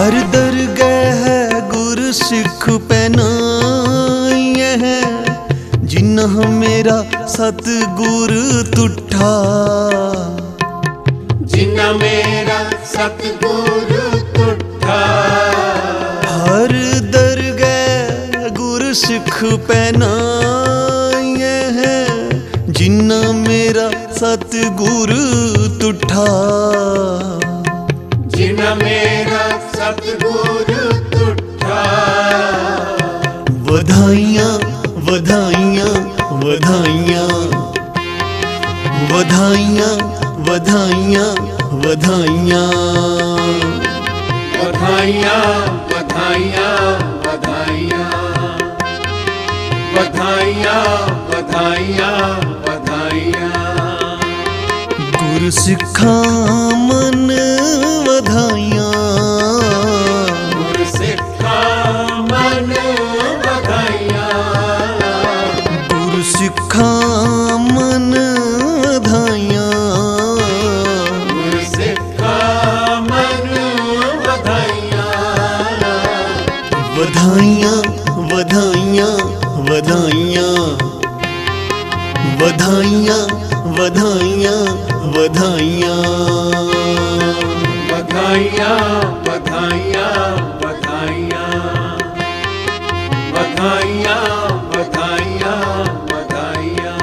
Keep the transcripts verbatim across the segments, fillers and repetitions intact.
हर दरगह गुर सिख पैनाइए है, जिन्ह मेरा सतगुर तुठा। जिन्ह मेरा सतगुर तुठा। हर दरगह गुर सिख पैनाइए है, जिन्ह मेरा सतगुर तुठा। जिन्ह मेरा सतगुर तुठा। वधाइयाँ वधाइयाँ वधाइयाँ वधाइयाँ वधाइयाँ वधाइयाँ बधाइयाँ बधाइयाँ बधाइयाँ बधाइयाँ बधाइयाँ बधाइयाँ। गुर सिखा मन वधाइयाँ। गुर सिखा मन बधाइयाँ। गुर सिखा मन वधाइयाँ। गुर सिखा मन बधाइयाँ। वधाइयाँ वधाइयाँ वधाइयाँ वधाइयाँ वधाइयाँ वधाइयाँ बधाइयाँ बधाइयाँ बधाइयाँ बधाइयाँ बधाइयाँ बधाइयाँ।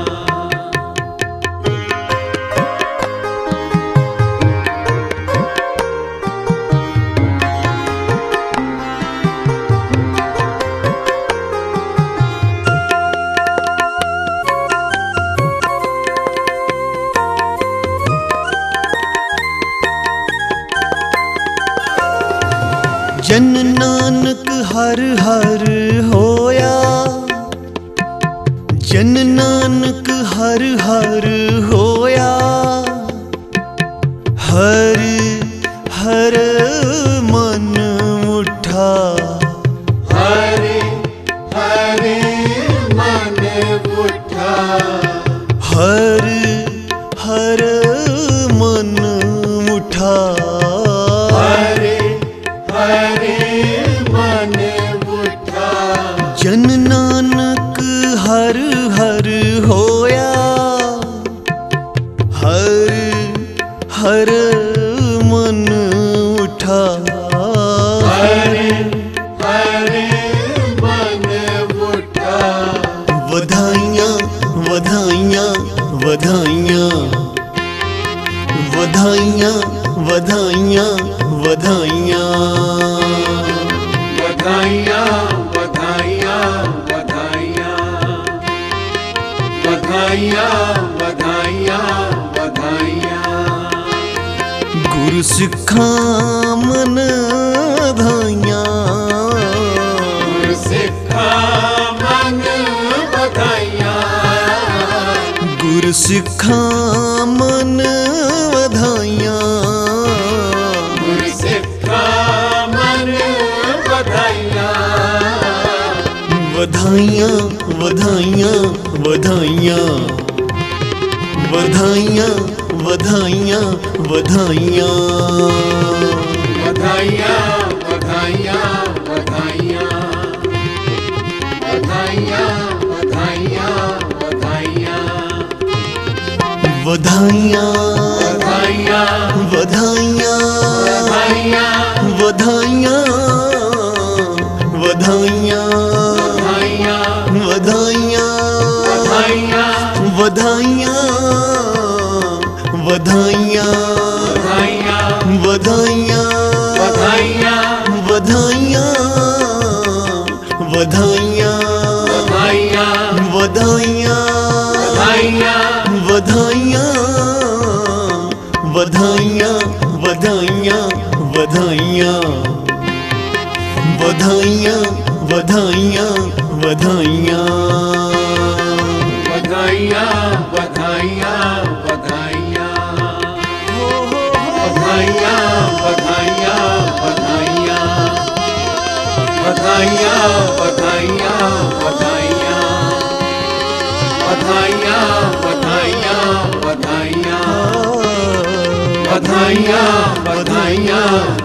जन नानक हर हर होया। जन नानक हर हर होया। हर हर मन उठा। हर हर मन उठा। हर हर मन उठा। हरे हरे मन उठा। जन नानक हर हर होया। हर हर मन उठा। हरे हरे मन उठा। वधाइयाँ वधाइयाँ वधाइयाँ वधाइयाँ वधाइयाँ वधाइयाँ बधाइयाँ बधाइयाँ बधाइयाँ बधाइयाँ बधाइयाँ बधाइयाँ। गुरु सिखा मन वधाइयाँ। गुर सिखा मन बधाइयाँ। गुरु सिखा मन वधाइयाँ। गुर सिखा मन बधाइयाँ। वधाइयाँ वधाइयाँ वधाइयाँ वधाइयाँ वधाइयाँ वधाइयाँ बधाइयाँ बधाइयाँ बधाइयाँ बधाइयाँ बधाइयाँ बधाइयाँ वधाइयाँ बधाइयाँ वधाइयाँ बधाइयाँ वधाइयाँ वधाइयाँ बधाइयाँ वधाइयाँ वधाइयाँ वधाइयाँ बधाइयाँ वधाइयाँ बधाइयाँ वधाइयाँ वधाइयाँ बधाइयाँ वधाइयाँ बधाइयाँ वधाइयाँ वधाइयाँ वधाइयाँ वधाइयाँ वधाइयाँ वधाइयाँ वधाइयाँ बधाइयाँ बधाइयाँ बधाइयाँ बधाइयाँ बधाइयाँ बधाइयाँ बधाइयाँ बधाइयाँ बधाइयाँ बधाइयाँ बधाइयाँ बधाइयाँ बधाइयाँ बधाइयाँ